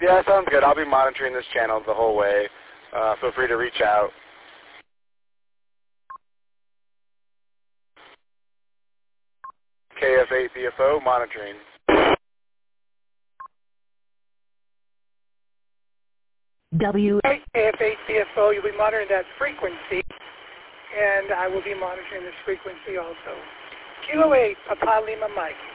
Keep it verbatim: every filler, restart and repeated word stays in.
Yeah, sounds good. I'll be monitoring this channel the whole way. Uh, feel free to reach out. K F eight B F O monitoring. W K F eight B F O, you'll be monitoring that frequency, and I will be monitoring this frequency also. Kilo eight, Papa Lima Mike.